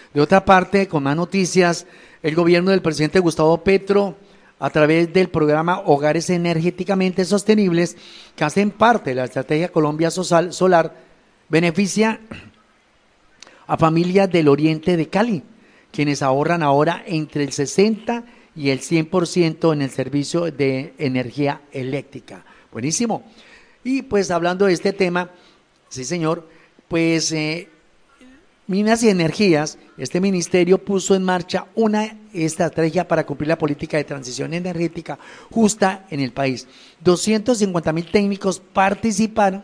De otra parte, con más noticias, el gobierno del presidente Gustavo Petro, a través del programa Hogares Energéticamente Sostenibles, que hacen parte de la estrategia Colombia Solar, beneficia a familias del oriente de Cali, quienes ahorran ahora entre el 60 y el 100% en el servicio de energía eléctrica. Buenísimo. Y pues hablando de este tema, sí señor, pues Minas y Energías, este ministerio puso en marcha una estrategia para cumplir la política de transición energética justa en el país. 250.000 técnicos participarán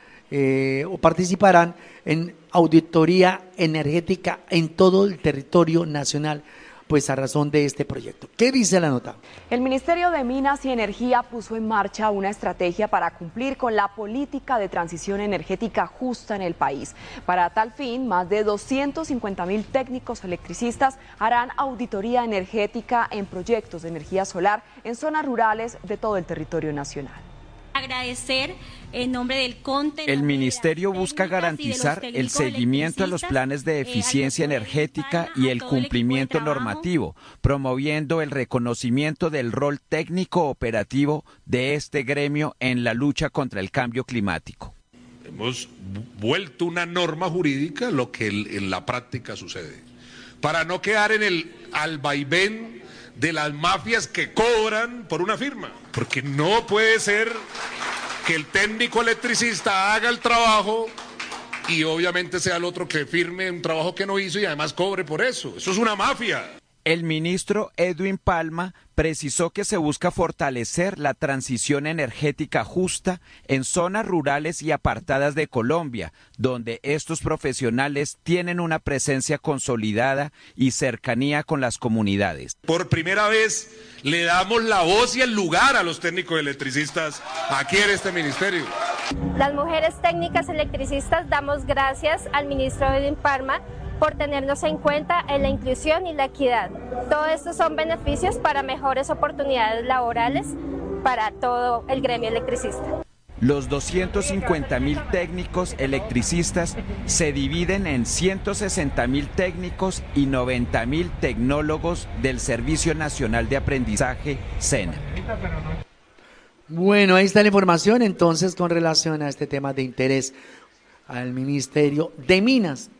en auditoría energética en todo el territorio nacional, pues a razón de este proyecto. ¿Qué dice la nota? El Ministerio de Minas y Energía puso en marcha una estrategia para cumplir con la política de transición energética justa en el país. Para tal fin, más de 250.000 técnicos electricistas harán auditoría energética en proyectos de energía solar en zonas rurales de todo el territorio nacional. Agradecer en nombre del CONTE. El ministerio busca garantizar el seguimiento a los planes de eficiencia energética y el cumplimiento normativo, promoviendo el reconocimiento del rol técnico operativo de este gremio en la lucha contra el cambio climático. Hemos vuelto una norma jurídica lo que en la práctica sucede, para no quedar en el alvaivén de las mafias que cobran por una firma, porque no puede ser que el técnico electricista haga el trabajo y obviamente sea el otro que firme un trabajo que no hizo y además cobre por eso. Eso es una mafia. El ministro Edwin Palma precisó que se busca fortalecer la transición energética justa en zonas rurales y apartadas de Colombia, donde estos profesionales tienen una presencia consolidada y cercanía con las comunidades. Por primera vez le damos la voz y el lugar a los técnicos electricistas aquí en este ministerio. Las mujeres técnicas electricistas damos gracias al ministro Edwin Palma por tenernos en cuenta en la inclusión y la equidad. Todo esto son beneficios para mejores oportunidades laborales para todo el gremio electricista. Los 250.000 técnicos electricistas se dividen en 160.000 técnicos y 90.000 tecnólogos del Servicio Nacional de Aprendizaje, SENA. Bueno, ahí está la información entonces con relación a este tema de interés al Ministerio de Minas